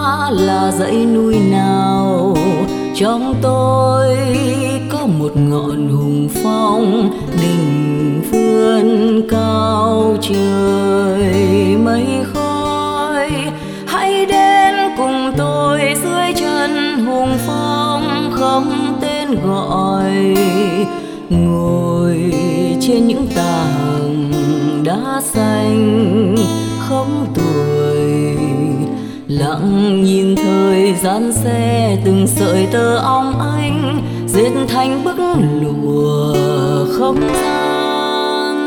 là dãy núi nào trong tôi có một ngọn hùng phong đỉnh vươn cao trời mây khói. Hãy đến cùng tôi dưới chân hùng phong không tên gọi, ngồi trên những tảng đá xanh không tuổi, lặng nhìn thời gian xe từng sợi tơ óng ánh dệt thành bức lụa không gian.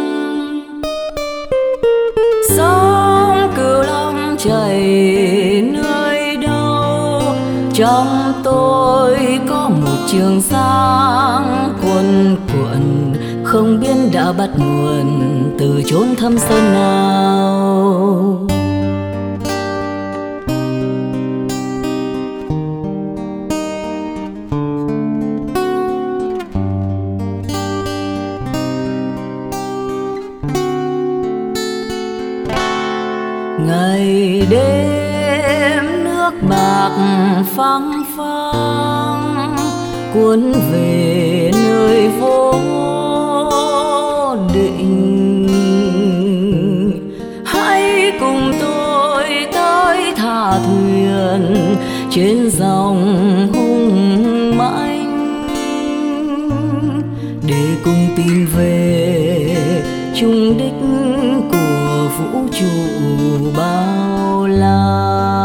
Sông Cửu Long chảy nơi đâu, trong tôi có một trường giang cuồn cuộn, không biết đã bắt nguồn từ chốn thâm sơn nào. Ngày đêm nước bạc phăng phăng cuốn về nơi vô định. Hãy cùng tôi tới thả thuyền trên dòng hùng mãnh để cùng tìm về chung đích của vũ trụ bao la.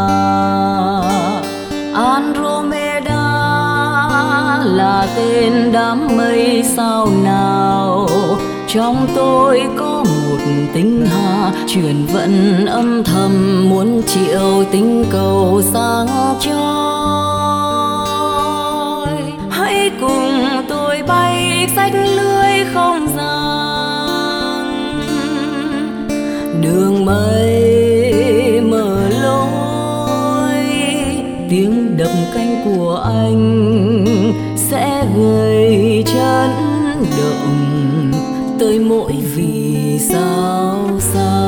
Andromeda là tên đám mây sao nào, trong tôi có một tinh hà chuyển vận âm thầm muốn triệu tinh cầu sáng chói. Hãy cùng tôi bay rách lưới không gian, đường mây mở lối, tiếng đập cánh của anh sẽ gây chấn động tới mỗi vì sao xa.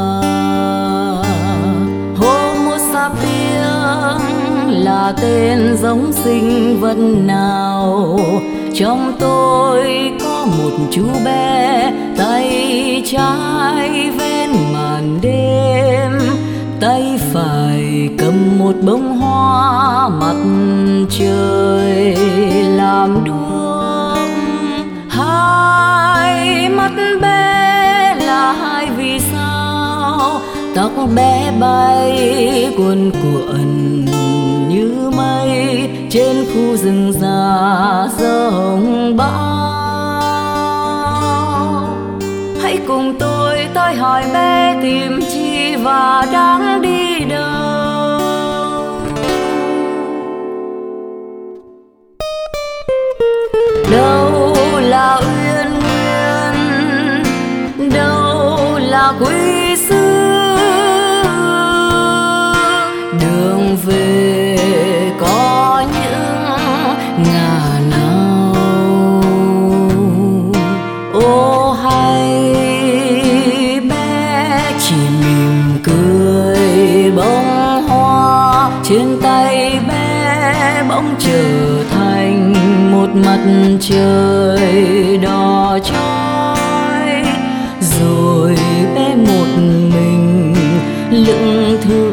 Homo sapiens là tên giống sinh vật nào, trong tôi có một chú bé tay trái vén màn đêm, tay phải cầm một bông hoa mặt trời làm đuốc. Hai mắt bé là hai vì sao, tóc bé bay cuồn cuộn như mây trên khu rừng già rộng bão. Hãy cùng tôi tới hỏi bé tìm chi và đang đi đâu. Đâu là uyên nguyên, đâu là quý xứ, đường về có những ngả nào. Ô hay bé chỉ mỉm cười, bông hoa trên tay bé bỗng trở thành một mặt trời đỏ chói, rồi bé một mình lững thững